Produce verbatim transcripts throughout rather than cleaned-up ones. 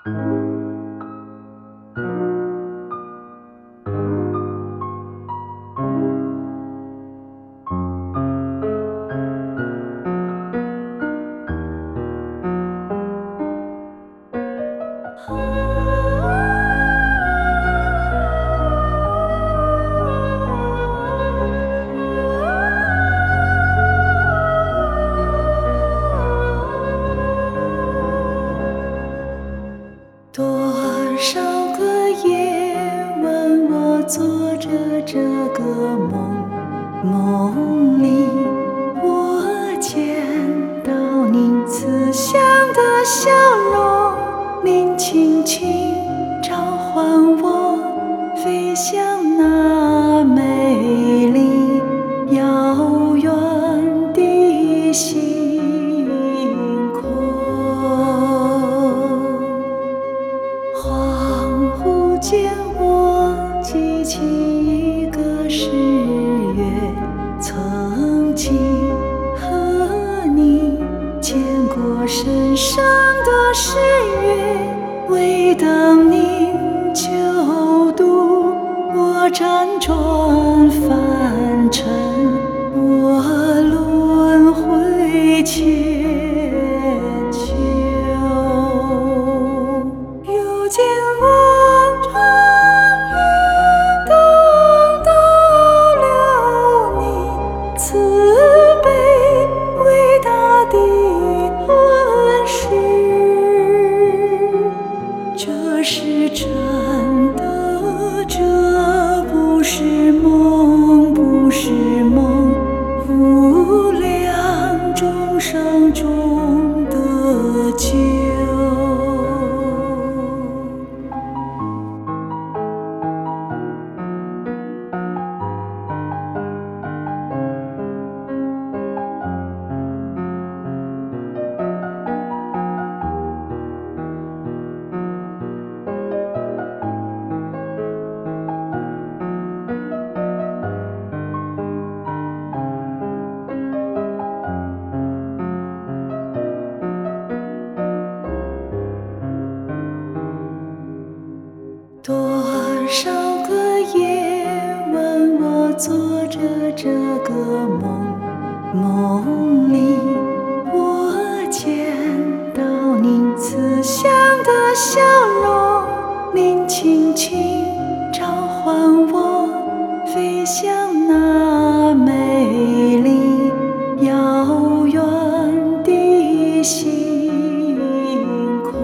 多少个夜晚，我做着这个梦，梦里我见到您慈祥的笑容，您轻轻召唤我，飞向那美丽遥远的星空。恍惚间，我记起一个誓约，曾经和你牵过深深的誓约，为等您救度我辗转凡尘，我轮回千秋。如今我终于等到了你慈悲伟大的恩师，这是真的，这不是梦，不是梦，无量众生中得救。多少个夜晚，我做着这个梦，梦里我见到您慈祥的笑容，您轻轻召唤我，飞向那美丽遥远的星空。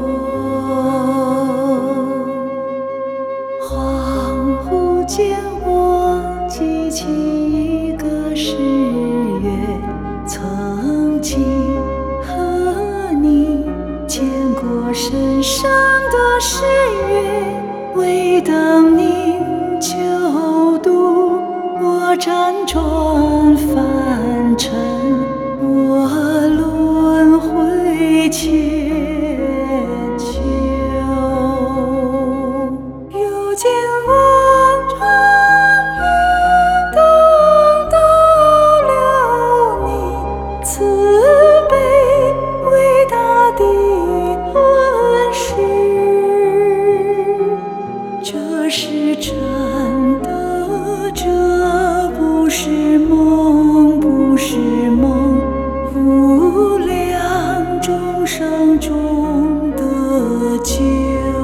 恍惚间，我记起一个誓约，曾经和你牵过深深的誓约，为等您救度我辗转凡尘，我轮回千秋。如今我终于等到了你慈悲伟大的恩师，这是真的，这不是梦，不是梦，无量众生中得救。